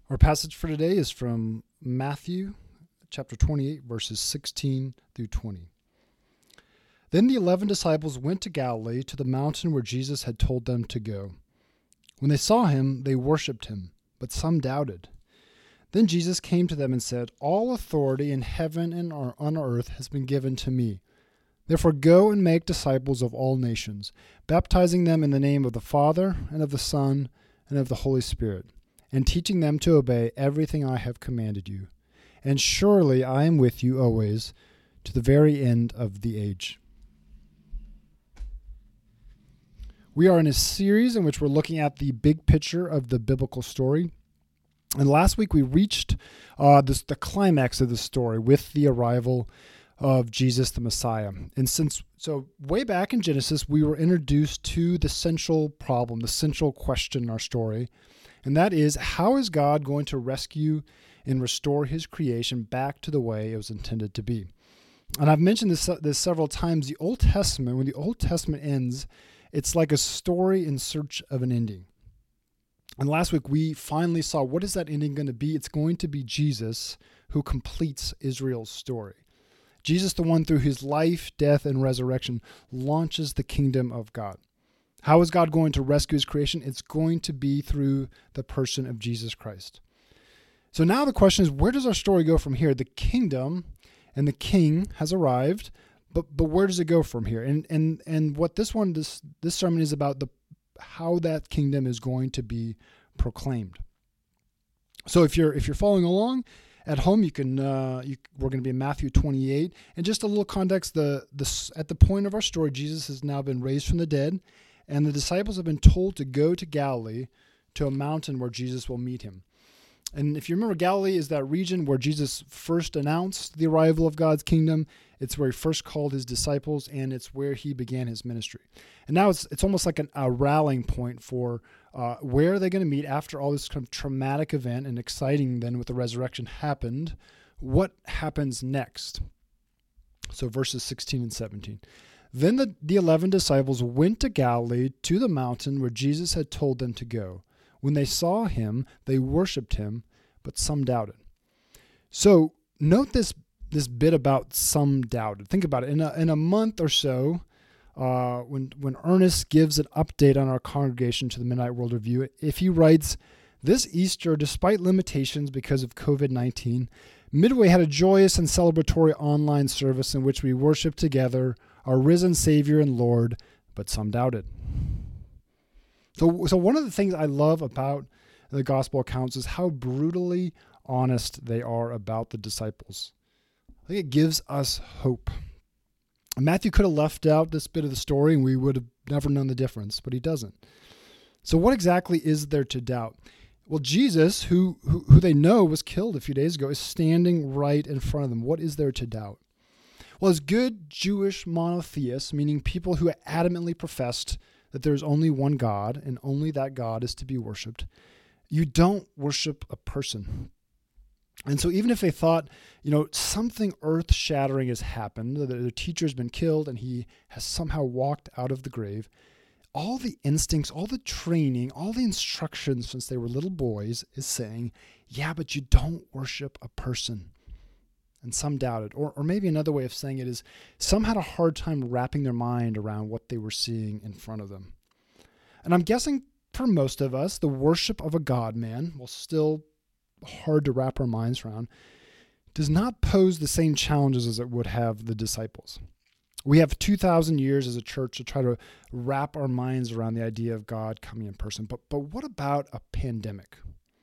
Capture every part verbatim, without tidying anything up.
Our passage for today is from Matthew chapter twenty-eight, verses sixteen through twenty. Then the eleven disciples went to Galilee, to the mountain where Jesus had told them to go. When they saw him, they worshipped him, but some doubted. Then Jesus came to them and said, "All authority in heaven and on earth has been given to me. Therefore go and make disciples of all nations, baptizing them in the name of the Father, and of the Son, and of the Holy Spirit, and teaching them to obey everything I have commanded you. And surely I am with you always, to the very end of the age." We are in a series in which we're looking at the big picture of the biblical story. And last week we reached uh, this, the climax of the story with the arrival of Jesus the Messiah. And since so way back in Genesis, we were introduced to the central problem, the central question in our story. And that is, how is God going to rescue and restore his creation back to the way it was intended to be? And I've mentioned this, this several times. The Old Testament, when the Old Testament ends, it's like a story in search of an ending. And last week we finally saw, what is that ending going to be? It's going to be Jesus who completes Israel's story. Jesus, the one through his life, death, and resurrection, launches the kingdom of God. How is God going to rescue his creation? It's going to be through the person of Jesus Christ. So now the question is, where does our story go from here? The kingdom and the king has arrived, but but where does it go from here? And and and what this one, this this sermon is about, the how that kingdom is going to be proclaimed. So if you're if you're following along at home, you can. Uh, you, we're going to be in Matthew twenty-eight, and just a little context. The the at the point of our story, Jesus has now been raised from the dead. And the disciples have been told to go to Galilee, to a mountain where Jesus will meet him. And if you remember, Galilee is that region where Jesus first announced the arrival of God's kingdom. It's where he first called his disciples, and it's where he began his ministry. And now it's it's almost like an, a rallying point for uh, where are they going to meet after all this kind of traumatic event and exciting then with the resurrection happened. What happens next? So verses sixteen and seventeen. Then the, the eleven disciples went to Galilee, to the mountain where Jesus had told them to go. When they saw him, they worshipped him, but some doubted. So note this this bit about some doubted. Think about it. In a, in a month or so, uh, when, when Ernest gives an update on our congregation to the Midnight World Review, if he writes, "This Easter, despite limitations because of covid nineteen, Midway had a joyous and celebratory online service in which we worshiped together our risen Savior and Lord, but some doubted." So, so one of the things I love about the gospel accounts is how brutally honest they are about the disciples. I think it gives us hope. Matthew could have left out this bit of the story and we would have never known the difference, but he doesn't. So what exactly is there to doubt? Well, Jesus, who, who, who they know was killed a few days ago, is standing right in front of them. What is there to doubt? Well, as good Jewish monotheists, meaning people who adamantly professed that there is only one God and only that God is to be worshipped, you don't worship a person. And so even if they thought, you know, something earth-shattering has happened, that their teacher's been killed and he has somehow walked out of the grave, all the instincts, all the training, all the instructions since they were little boys is saying, yeah, but you don't worship a person. And some doubted. Or, or maybe another way of saying it is, some had a hard time wrapping their mind around what they were seeing in front of them. And I'm guessing for most of us, the worship of a God-man, while still hard to wrap our minds around, does not pose the same challenges as it would have the disciples. We have two thousand years as a church to try to wrap our minds around the idea of God coming in person. But, but what about a pandemic?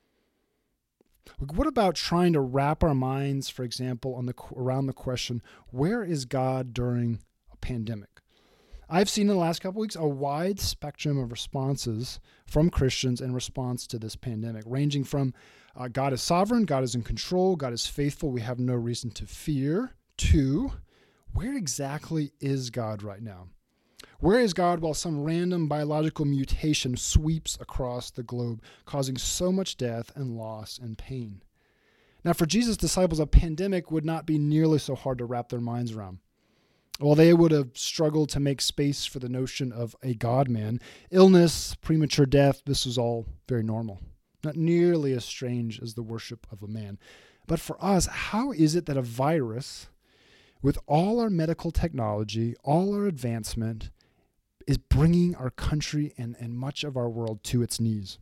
What about trying to wrap our minds, for example, on the around the question, where is God during a pandemic? I've seen in the last couple of weeks a wide spectrum of responses from Christians in response to this pandemic, ranging from uh, God is sovereign, God is in control, God is faithful, we have no reason to fear, to where exactly is God right now? Where is God while some random biological mutation sweeps across the globe, causing so much death and loss and pain? Now, for Jesus' disciples, a pandemic would not be nearly so hard to wrap their minds around. While they would have struggled to make space for the notion of a God-man, illness, premature death, this was all very normal. not nearly as strange as the worship of a man. But for us, how is it that a virus, with all our medical technology, all our advancement, is bringing our country and, and much of our world to its knees?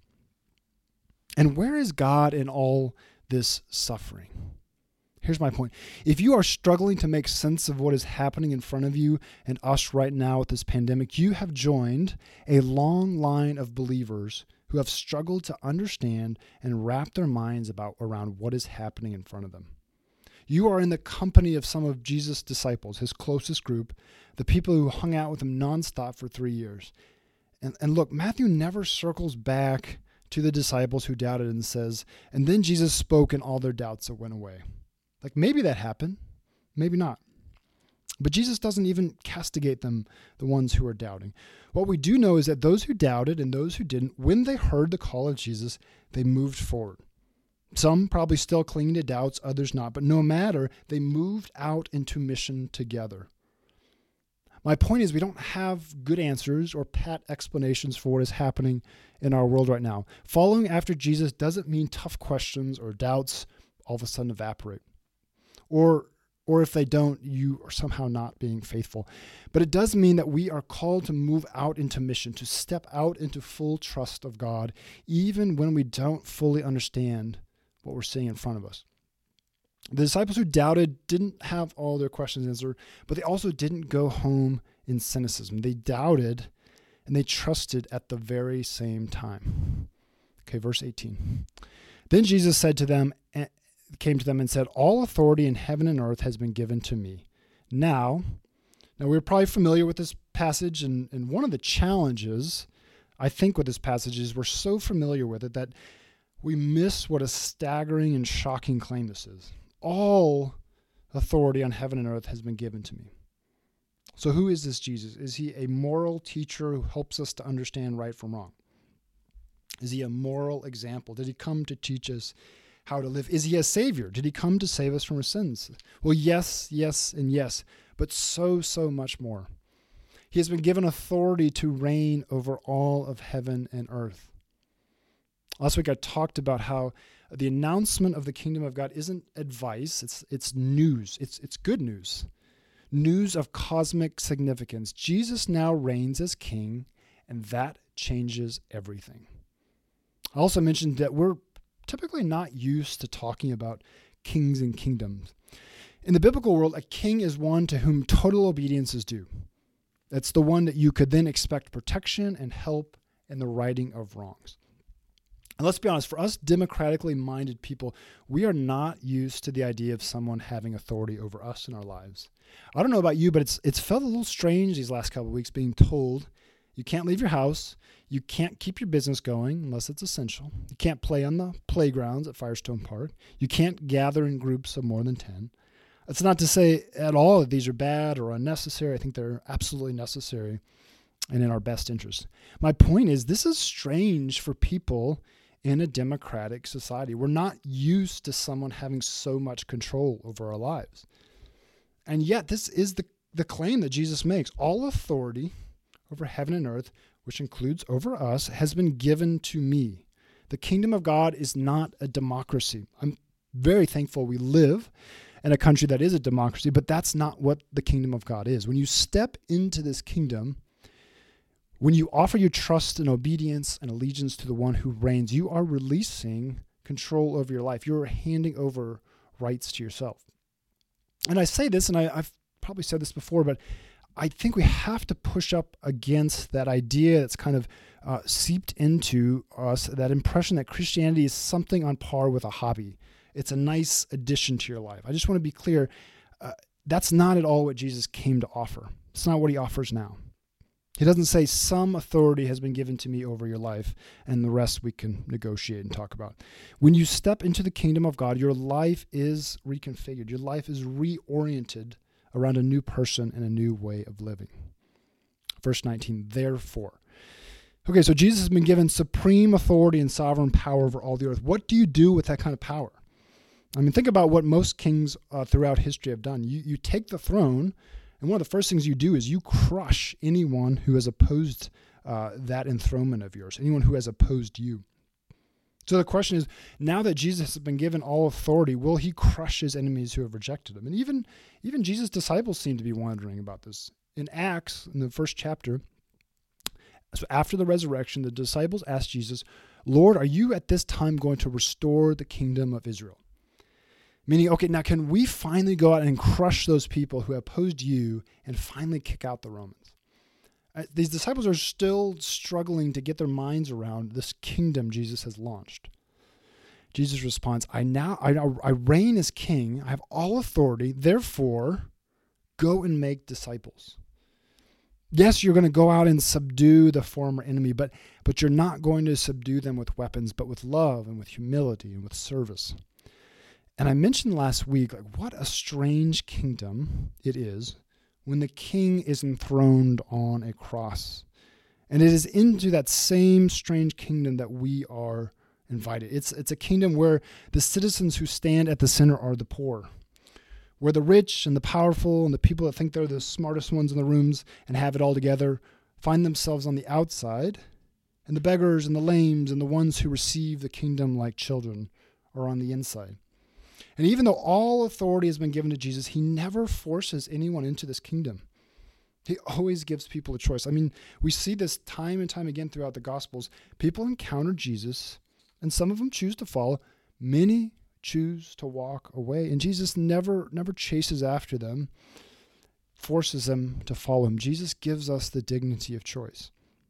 And where is God in all this suffering? Here's my point. If you are struggling to make sense of what is happening in front of you and us right now with this pandemic, you have joined a long line of believers who have struggled to understand and wrap their minds about around what is happening in front of them. You are in the company of some of Jesus' disciples, his closest group, the people who hung out with him nonstop for three years. And, and look, Matthew never circles back to the disciples who doubted and says, and then Jesus spoke and all their doubts went away. Like maybe that happened, maybe not. But Jesus doesn't even castigate them, the ones who are doubting. What we do know is that those who doubted and those who didn't, when they heard the call of Jesus, they moved forward. Some probably still clinging to doubts, others not. But no matter, they moved out into mission together. My point is we don't have good answers or pat explanations for what is happening in our world right now. Following after Jesus doesn't mean tough questions or doubts all of a sudden evaporate. Or or if they don't, you are somehow not being faithful. But it does mean that we are called to move out into mission, to step out into full trust of God, even when we don't fully understand what we're seeing in front of us. The disciples who doubted didn't have all their questions answered, but they also didn't go home in cynicism. They doubted and they trusted at the very same time. Okay, verse eighteen. Then Jesus said to them, came to them and said, all authority in heaven and earth has been given to me. Now, now we're probably familiar with this passage, and, and one of the challenges, I think, with this passage is we're so familiar with it that we miss what a staggering and shocking claim this is. All authority on heaven and earth has been given to me. So who is this Jesus? Is he a moral teacher who helps us to understand right from wrong? Is he a moral example? Did he come to teach us how to live? Is he a savior? Did he come to save us from our sins? Well, yes, yes, and yes, but so, so much more. He has been given authority to reign over all of heaven and earth. Last week I talked about how the announcement of the kingdom of God isn't advice, it's it's news. It's it's good news. News of cosmic significance. Jesus now reigns as king, and that changes everything. I also mentioned that we're typically not used to talking about kings and kingdoms. In the biblical world, a king is one to whom total obedience is due. That's the one that you could then expect protection and help in the righting of wrongs. And let's be honest, for us democratically minded people, we are not used to the idea of someone having authority over us in our lives. I don't know about you, but it's it's felt a little strange these last couple of weeks being told you can't leave your house, you can't keep your business going unless it's essential, you can't play on the playgrounds at Firestone Park, you can't gather in groups of more than ten. That's not to say at all that these are bad or unnecessary. I think they're absolutely necessary and in our best interest. My point is, this is strange for people in a democratic society. We're not used to someone having so much control over our lives. And yet this is the, the claim that Jesus makes. All authority over heaven and earth, which includes over us, has been given to me. The kingdom of God is not a democracy. I'm very thankful we live in a country that is a democracy, but that's not what the kingdom of God is. When you step into this kingdom, when you offer your trust and obedience and allegiance to the one who reigns, you are releasing control over your life. You're handing over rights to yourself. And I say this, and I, I've probably said this before, but I think we have to push up against that idea that's kind of uh, seeped into us, that impression that Christianity is something on par with a hobby. It's a nice addition to your life. I just want to be clear, uh, that's not at all what Jesus came to offer. It's not what he offers now. He doesn't say some authority has been given to me over your life and the rest we can negotiate and talk about. When you step into the kingdom of God, your life is reconfigured. Your life is reoriented around a new person and a new way of living. Verse nineteen, therefore. Okay, so Jesus has been given supreme authority and sovereign power over all the earth. What do you do with that kind of power? I mean, think about what most kings uh, throughout history have done. You, you take the throne, and one of the first things you do is you crush anyone who has opposed uh, that enthronement of yours, anyone who has opposed you. So the question is, now that Jesus has been given all authority, will he crush his enemies who have rejected him? And even, even Jesus' disciples seem to be wondering about this. In Acts, in the first chapter, so after the resurrection, the disciples asked Jesus, Lord, are you at this time going to restore the kingdom of Israel? Meaning, okay, now can we finally go out and crush those people who opposed you and finally kick out the Romans? Uh, these disciples are still struggling to get their minds around this kingdom Jesus has launched. Jesus responds, I now I, I reign as king. I have all authority. Therefore, go and make disciples. Yes, you're going to go out and subdue the former enemy, but but you're not going to subdue them with weapons, but with love and with humility and with service. And I mentioned last week, like, what a strange kingdom it is when the king is enthroned on a cross. And it is into that same strange kingdom that we are invited. It's it's a kingdom where the citizens who stand at the center are the poor, where the rich and the powerful and the people that think they're the smartest ones in the rooms and have it all together find themselves on the outside, and the beggars and the lames and the ones who receive the kingdom like children are on the inside. And even though all authority has been given to Jesus, he never forces anyone into this kingdom. He always gives people a choice. I mean, we see this time and time again throughout the Gospels. People encounter Jesus, and some of them choose to follow. Many choose to walk away, and Jesus never, never chases after them, forces them to follow him. Jesus gives us the dignity of choice.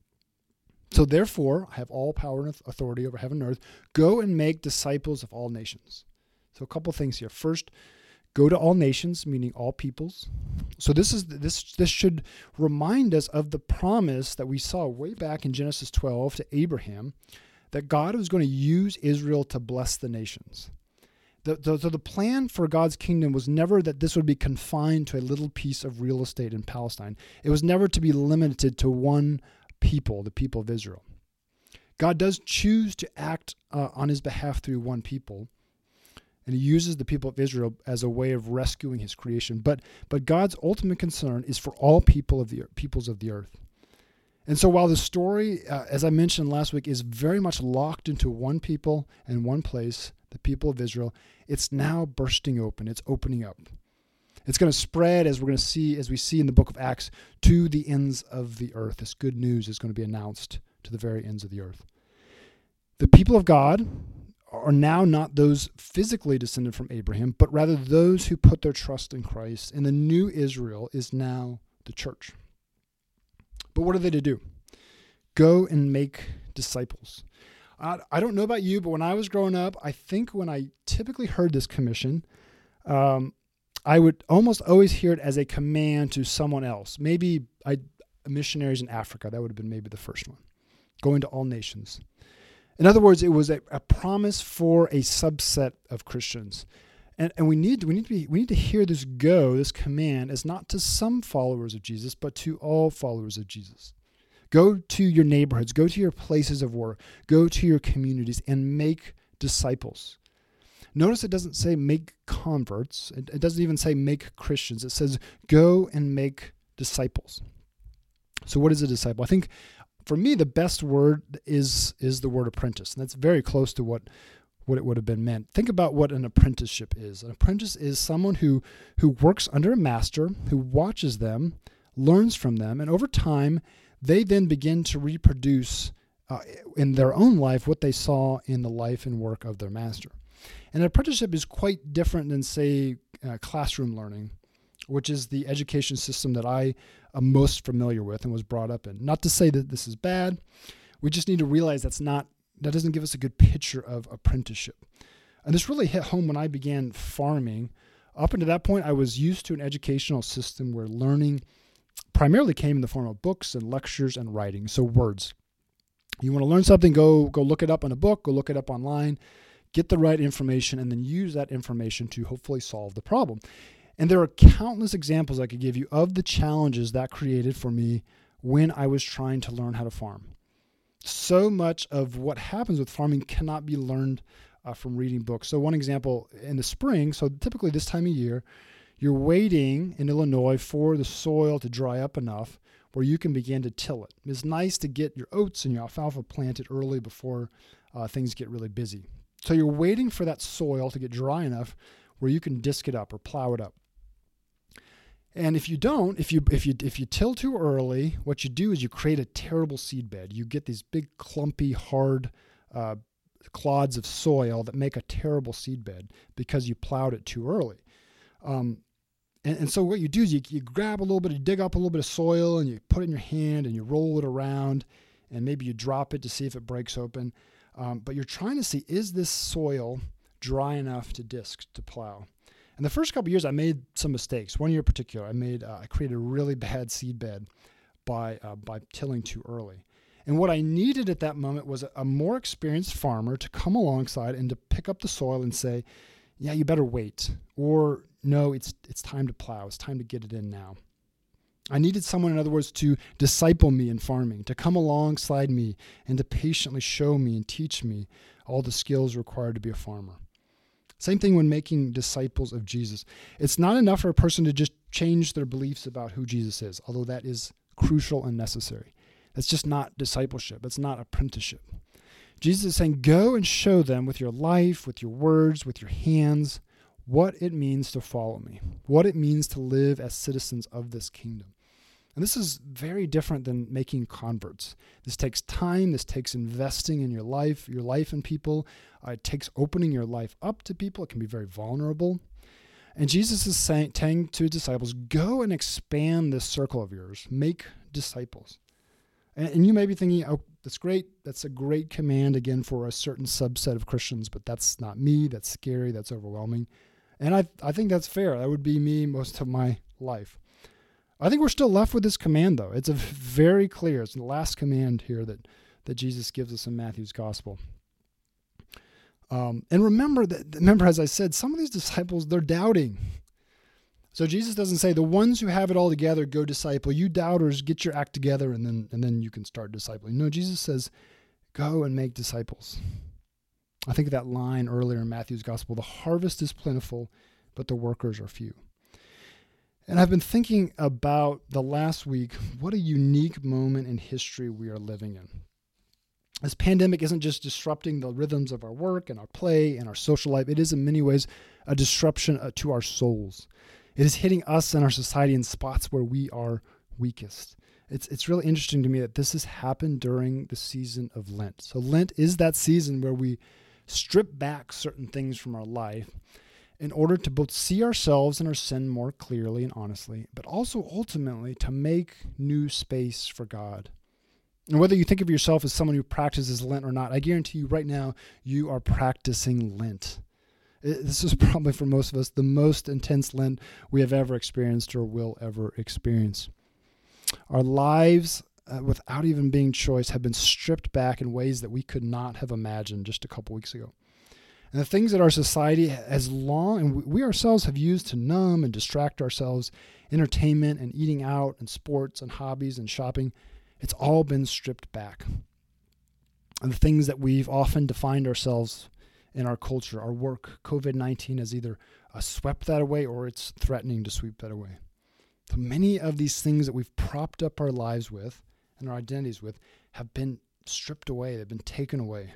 So therefore, I have all power and authority over heaven and earth. Go and make disciples of all nations. So a couple things here. First, go to all nations, meaning all peoples. So this is this this should remind us of the promise that we saw way back in Genesis twelve to Abraham, that God was going to use Israel to bless the nations. The, the, so the plan for God's kingdom was never that this would be confined to a little piece of real estate in Palestine. It was never to be limited to one people, the people of Israel. God does choose to act uh, on his behalf through one people, and he uses the people of Israel as a way of rescuing his creation. But but God's ultimate concern is for all people of the peoples of the earth. And so while the story, uh, as I mentioned last week, is very much locked into one people and one place, the people of Israel, it's now bursting open. It's opening up. It's going to spread, as we're going to see, as we see in the book of Acts, to the ends of the earth. This good news is going to be announced to the very ends of the earth. The people of God are now not those physically descended from Abraham, but rather those who put their trust in Christ. And the new Israel is now the church. But what are they to do? Go and make disciples. I, I don't know about you, but when I was growing up, I think when I typically heard this commission, um, I would almost always hear it as a command to someone else. Maybe I, missionaries in Africa, that would have been maybe the first one. Going to all nations. In other words, it was a, a promise for a subset of Christians. And, and we need to, we need to be, we need to hear this go, this command, as not to some followers of Jesus, but to all followers of Jesus. Go to your neighborhoods, go to your places of work, go to your communities and make disciples. Notice it doesn't say make converts. It, it doesn't even say make Christians. It says go and make disciples. So what is a disciple? I think for me, the best word is is the word apprentice. And that's very close to what, what it would have been meant. Think about what an apprenticeship is. An apprentice is someone who, who works under a master, who watches them, learns from them, and over time, they then begin to reproduce uh, in their own life what they saw in the life and work of their master. And an apprenticeship is quite different than, say, uh, classroom learning, which is the education system that I am most familiar with and was brought up in. Not to say that this is bad. We just need to realize that's not, that doesn't give us a good picture of apprenticeship. And this really hit home when I began farming. Up until that point, I was used to an educational system where learning primarily came in the form of books and lectures and writing, so words. You want to learn something, go go look it up in a book, go look it up online, get the right information, and then use that information to hopefully solve the problem. And there are countless examples I could give you of the challenges that created for me when I was trying to learn how to farm. So much of what happens with farming cannot be learned uh, from reading books. So one example, in the spring, so typically this time of year, you're waiting in Illinois for the soil to dry up enough where you can begin to till it. It's nice to get your oats and your alfalfa planted early before uh, things get really busy. So you're waiting for that soil to get dry enough where you can disc it up or plow it up. And if you don't, if you if you if you till too early, what you do is you create a terrible seed bed. You get these big, clumpy, hard uh, clods of soil that make a terrible seed bed because you plowed it too early. Um, and, and so what you do is you, you grab a little bit, you dig up a little bit of soil, and you put it in your hand, and you roll it around, and maybe you drop it to see if it breaks open. Um, but you're trying to see, is this soil dry enough to disc, to plow? And the first couple of years, I made some mistakes. One year in particular, I made uh, I created a really bad seed bed by uh, by tilling too early. And what I needed at that moment was a, a more experienced farmer to come alongside and to pick up the soil and say, yeah, you better wait. Or, no, it's it's time to plow. It's time to get it in now. I needed someone, in other words, to disciple me in farming, to come alongside me and to patiently show me and teach me all the skills required to be a farmer. Same thing when making disciples of Jesus. It's not enough for a person to just change their beliefs about who Jesus is, although that is crucial and necessary. That's just not discipleship. It's not apprenticeship. Jesus is saying, go and show them with your life, with your words, with your hands, what it means to follow me, what it means to live as citizens of this kingdom. And this is very different than making converts. This takes time. This takes investing in your life, your life in people. Uh, it takes opening your life up to people. It can be very vulnerable. And Jesus is saying, saying to his disciples, go and expand this circle of yours. Make disciples. And, and you may be thinking, oh, that's great. That's a great command, again, for a certain subset of Christians, but that's not me. That's scary. That's overwhelming. And I, I think that's fair. That would be me most of my life. I think we're still left with this command, though. It's a very clear. It's the last command here that, that Jesus gives us in Matthew's gospel. Um, and remember that, remember, as I said, some of these disciples, they're doubting. So Jesus doesn't say, the ones who have it all together, go disciple. You doubters, get your act together, and then and then you can start discipling. No, Jesus says, go and make disciples. I think of that line earlier in Matthew's gospel, the harvest is plentiful, but the workers are few. And I've been thinking about the last week, what a unique moment in history we are living in. This pandemic isn't just disrupting the rhythms of our work and our play and our social life. It is in many ways a disruption to our souls. It is hitting us and our society in spots where we are weakest. It's it's really interesting to me that this has happened during the season of Lent. So Lent is that season where we strip back certain things from our life in order to both see ourselves and our sin more clearly and honestly, but also ultimately to make new space for God. And whether you think of yourself as someone who practices Lent or not, I guarantee you right now, you are practicing Lent. It, this is probably for most of us the most intense Lent we have ever experienced or will ever experience. Our lives, uh, without even being choice, have been stripped back in ways that we could not have imagined just a couple weeks ago. And the things that our society has long, and we ourselves have used to numb and distract ourselves, entertainment and eating out and sports and hobbies and shopping, it's all been stripped back. And the things that we've often defined ourselves in our culture, our work, covid nineteen has either uh, swept that away or it's threatening to sweep that away. So many of these things that we've propped up our lives with and our identities with have been stripped away. They've been taken away.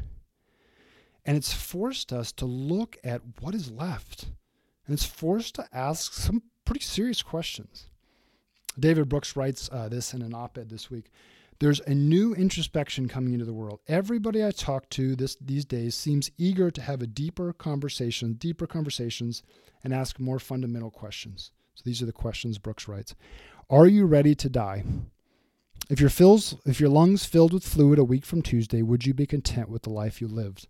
And it's forced us to look at what is left. And it's forced to ask some pretty serious questions. David Brooks writes uh, this in an op-ed this week. There's a new introspection coming into the world. Everybody I talk to this these days seems eager to have a deeper conversation, deeper conversations, and ask more fundamental questions. So these are the questions Brooks writes. Are you ready to die? If your, fills, if your lungs filled with fluid a week from Tuesday, would you be content with the life you lived?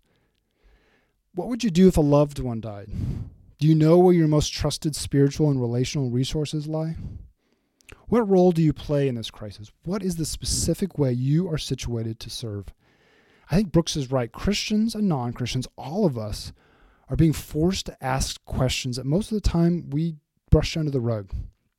What would you do if a loved one died? Do you know where your most trusted spiritual and relational resources lie? What role do you play in this crisis? What is the specific way you are situated to serve? I think Brooks is right. Christians and non-Christians, all of us, are being forced to ask questions that most of the time we brush under the rug.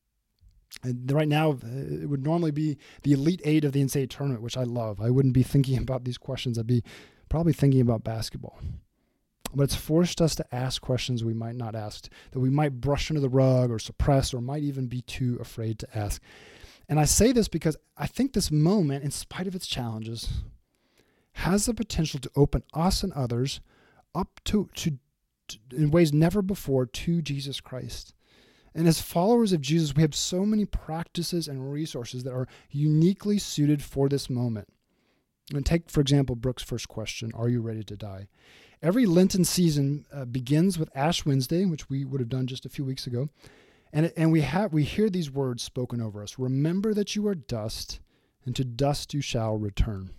And right now, it would normally be the Elite Eight of the N C double A tournament, which I love. I wouldn't be thinking about these questions. I'd be probably thinking about basketball. But it's forced us to ask questions we might not ask, that we might brush under the rug or suppress or might even be too afraid to ask. And I say this because I think this moment, in spite of its challenges, has the potential to open us and others up to, to, to in ways never before to Jesus Christ. And as followers of Jesus, we have so many practices and resources that are uniquely suited for this moment. And take, for example, Brooke's first question, are you ready to die? Every Lenten season uh, begins with Ash Wednesday, which we would have done just a few weeks ago. And, and we have we hear these words spoken over us. Remember that you are dust, and to dust you shall return.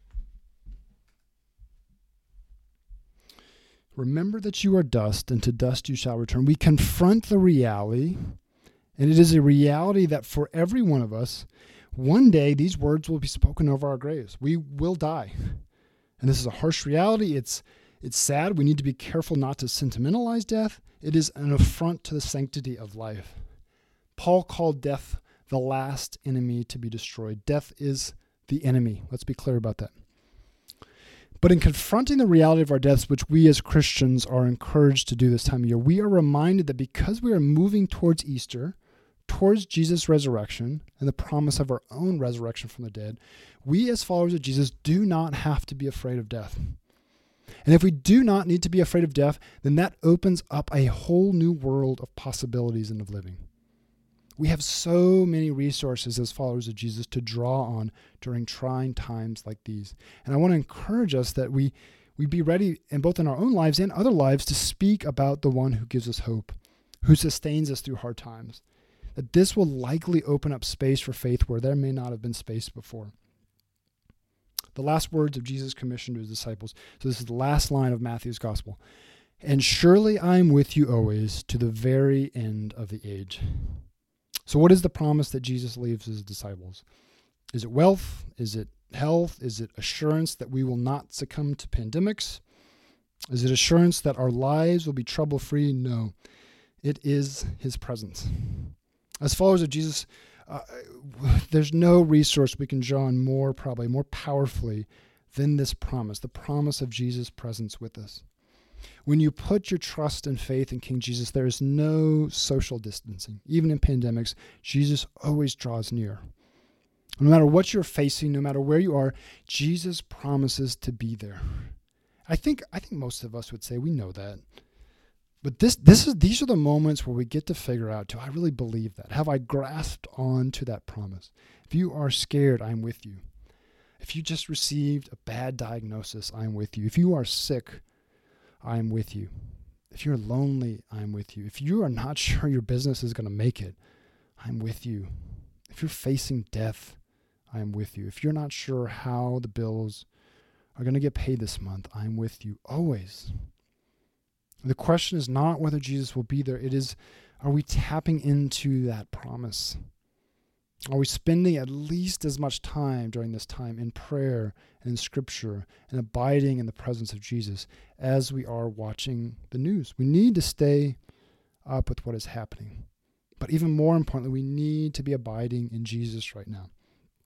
Remember that you are dust, and to dust you shall return. We confront the reality, and it is a reality that for every one of us, one day these words will be spoken over our graves. We will die. And this is a harsh reality. It's it's sad. We need to be careful not to sentimentalize death. It is an affront to the sanctity of life. Paul called death the last enemy to be destroyed. Death is the enemy. Let's be clear about that. But in confronting the reality of our deaths, which we as Christians are encouraged to do this time of year, we are reminded that because we are moving towards Easter, towards Jesus' resurrection and the promise of our own resurrection from the dead, we as followers of Jesus do not have to be afraid of death. And if we do not need to be afraid of death, then that opens up a whole new world of possibilities and of living. We have so many resources as followers of Jesus to draw on during trying times like these. And I want to encourage us that we, we be ready, in both in our own lives and other lives, to speak about the one who gives us hope, who sustains us through hard times. That this will likely open up space for faith where there may not have been space before. The last words of Jesus' commission to his disciples. So this is the last line of Matthew's gospel. And surely I am with you always to the very end of the age. So what is the promise that Jesus leaves his disciples? Is it wealth? Is it health? Is it assurance that we will not succumb to pandemics? Is it assurance that our lives will be trouble-free? No. It is his presence. As followers of Jesus, uh, there's no resource we can draw on more, probably more powerfully than this promise, the promise of Jesus' presence with us. When you put your trust and faith in King Jesus, there is no social distancing. Even in pandemics, Jesus always draws near. No matter what you're facing, no matter where you are, Jesus promises to be there. I think I think most of us would say we know that. But this this is these are the moments where we get to figure out, do I really believe that? Have I grasped on to that promise? If you are scared, I'm with you. If you just received a bad diagnosis, I'm with you. If you are sick, I am with you. If you're lonely, I'm with you. If you are not sure your business is going to make it, I'm with you. If you're facing death, I am with you. If you're not sure how the bills are going to get paid this month, I'm with you always. The question is not whether Jesus will be there. It is, are we tapping into that promise? Are we spending at least as much time during this time in prayer and in Scripture and abiding in the presence of Jesus as we are watching the news? We need to stay up with what is happening. But even more importantly, we need to be abiding in Jesus right now.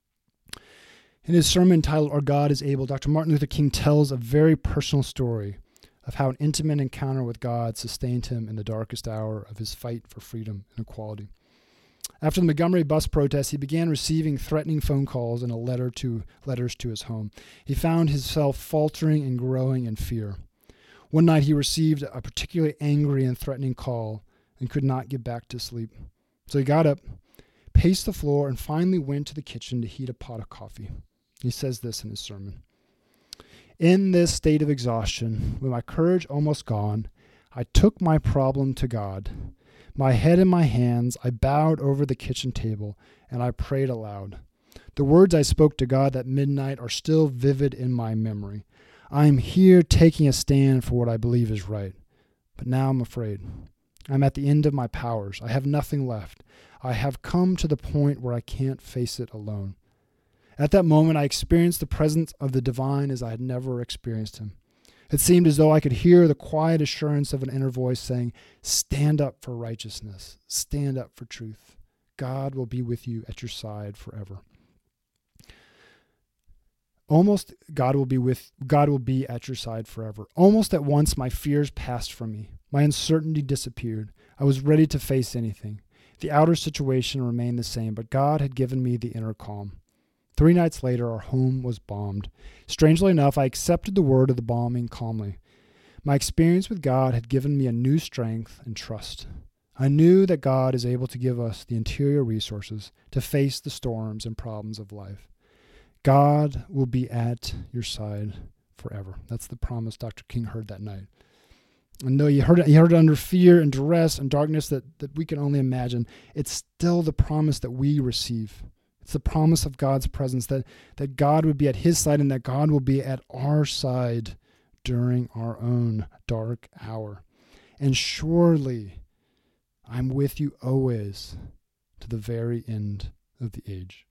In his sermon titled, Our God is Able, Doctor Martin Luther King tells a very personal story of how an intimate encounter with God sustained him in the darkest hour of his fight for freedom and equality. After the Montgomery bus protest, he began receiving threatening phone calls and a letter to letters to his home. He found himself faltering and growing in fear. One night he received a particularly angry and threatening call and could not get back to sleep. So he got up, paced the floor, and finally went to the kitchen to heat a pot of coffee. He says this in his sermon. In this state of exhaustion, with my courage almost gone, I took my problem to God. My head in my hands, I bowed over the kitchen table, and I prayed aloud. The words I spoke to God that midnight are still vivid in my memory. I am here taking a stand for what I believe is right. But now I'm afraid. I'm at the end of my powers. I have nothing left. I have come to the point where I can't face it alone. At that moment, I experienced the presence of the divine as I had never experienced him. It seemed as though I could hear the quiet assurance of an inner voice saying, stand up for righteousness. Stand up for truth. God will be with you at your side forever. Almost God will be with God will be at your side forever. Almost at once my fears passed from me. My uncertainty disappeared. I was ready to face anything. The outer situation remained the same, but God had given me the inner calm. Three nights later, our home was bombed. Strangely enough, I accepted the word of the bombing calmly. My experience with God had given me a new strength and trust. I knew that God is able to give us the interior resources to face the storms and problems of life. God will be at your side forever. That's the promise Doctor King heard that night. And though he heard it, he heard it under fear and duress and darkness that, that we can only imagine, it's still the promise that we receive. It's the promise of God's presence, that, that God would be at his side and that God will be at our side during our own dark hour. And surely I'm with you always to the very end of the age.